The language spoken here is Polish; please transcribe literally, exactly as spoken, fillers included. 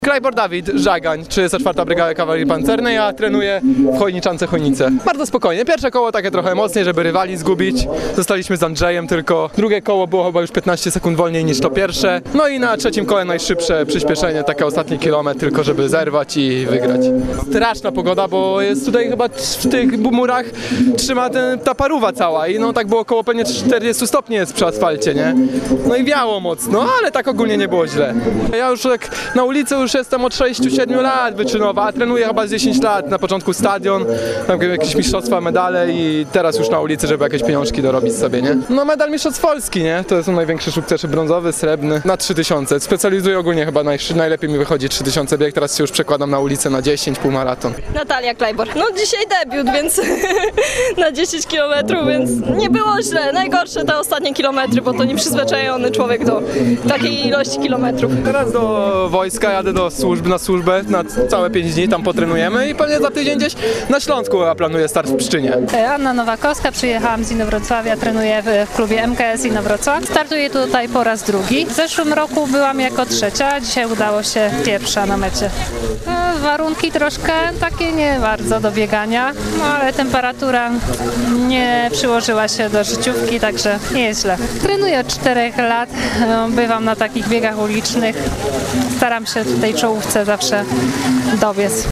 Klejbor Dawid, Żagań, trzydziesta czwarta Brygada Kawalerii Pancernej, a trenuję w Chojniczance Chojnice. Bardzo spokojnie, pierwsze koło takie trochę mocniej, żeby rywali zgubić. Zostaliśmy z Andrzejem tylko. Drugie koło było chyba już piętnaście sekund wolniej niż to pierwsze. No i na trzecim kole najszybsze przyspieszenie, takie ostatni kilometr, tylko żeby zerwać i wygrać. Straszna pogoda, bo jest tutaj chyba w tych murach trzyma ten, ta paruwa cała i no tak było około pewnie czterdzieści stopni jest przy asfalcie, nie? No i wiało mocno, ale tak ogólnie nie było źle. Ja już tak na ulicy już jestem od sześciu siedmiu lat wyczynowa, a trenuję chyba z dziesięć lat. Na początku stadion, tam jakieś mistrzostwa, medale i teraz już na ulicy, żeby jakieś pieniążki dorobić sobie, nie? No medal mistrzostw Polski, nie? To są największe sukcesy, brązowy, srebrny, na trzy tysiące. Specjalizuję ogólnie chyba, naj, najlepiej mi wychodzi trzy tysiące bieg, teraz się już przekładam na ulicę na dziesięć, półmaraton. Natalia Klejbor. No dzisiaj debiut, więc na dziesięć kilometrów, więc nie było źle. Najgorsze te ostatnie kilometry, bo to nieprzyzwyczajony człowiek do takiej ilości kilometrów. Teraz do wojska jadę do służby, na służbę na całe pięć dni, tam potrenujemy i pewnie za tydzień gdzieś na Śląsku a planuję start w Pszczynie. Anna Nowakowska, przyjechałam z Inowrocławia, trenuję w klubie M K S Inowrocław. Startuję tutaj po raz drugi. W zeszłym roku byłam jako trzecia, dzisiaj udało się pierwsza na mecie. Warunki troszkę takie nie bardzo do biegania, no ale temperatura nie przyłożyła się do życiówki, także nie jest źle. Trenuję od czterech lat, bywam na takich biegach ulicznych, staram się w tej czołówce zawsze dobiec.